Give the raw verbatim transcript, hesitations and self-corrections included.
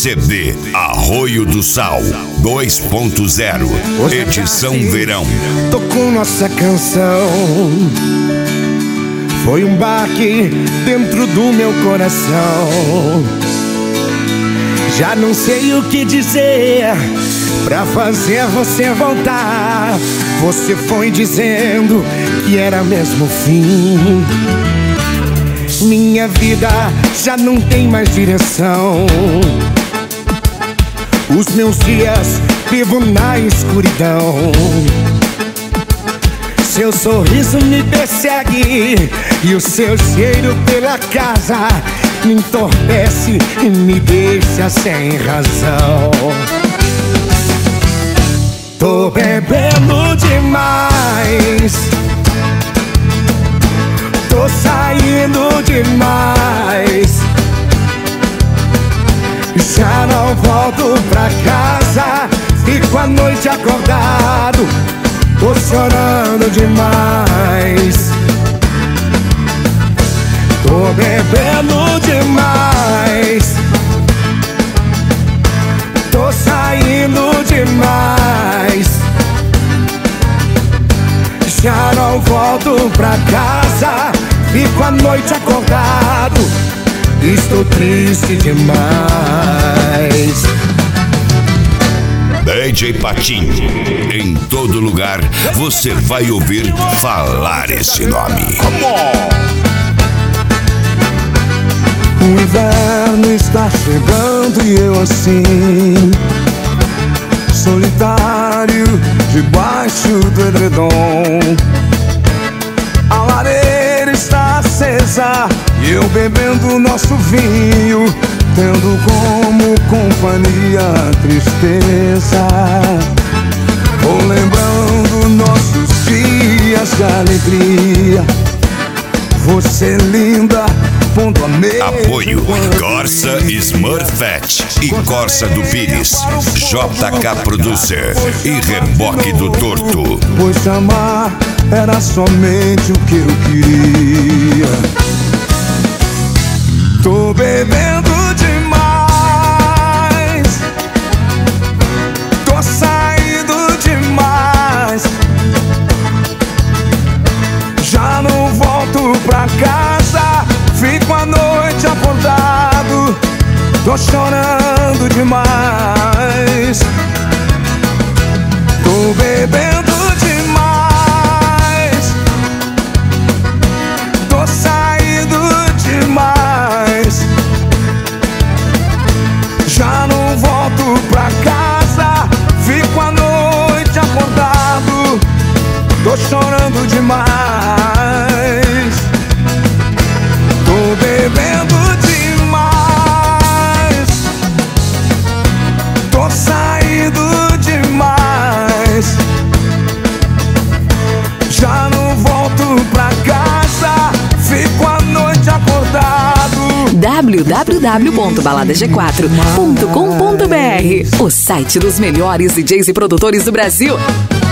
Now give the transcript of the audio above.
C D Arroio do Sal dois ponto zero, edição verão. Tocou nossa canção, foi um baque dentro do meu coração. Já não sei o que dizer pra fazer você voltar. Você foi dizendo que era mesmo o fim. Minha vida já não tem mais direção. Os meus dias vivo na escuridão. Seu sorriso me persegue e o seu cheiro pela casa me entorpece e me deixa sem razão. Tô bebendo demais, tô saindo demais, já não volto pra casa, fico a noite acordado, tô chorando demais. Tô bebendo demais, tô saindo demais, já não volto pra casa, fico a noite acordado, estou triste demais. D J Patinho, em todo lugar você vai ouvir falar esse nome. Come on! O inverno está chegando e eu assim, solitário, debaixo do edredom. A lareira está acesa e eu bebendo nosso vinho, tendo como companhia a tristeza. Vou lembrando nossos dias de alegria. Você linda, pondo a mesa. Apoio Corsa Smurfette e Corsa do Pires, J K Producer e Reboque do Torto. Pois amar era somente o que eu queria. Tô bebendo demais, tô saindo demais, já não volto pra casa, fico a noite acordado, tô chorando demais. Tô bebendo demais, tô saindo demais, já não volto pra casa, fico a noite acordado, tô chorando demais. Tô bebendo demais, tô saindo demais, já não volto pra casa, fico a noite acordado. w w w ponto balada g quatro ponto com ponto b r, o site dos melhores D Js e produtores do Brasil.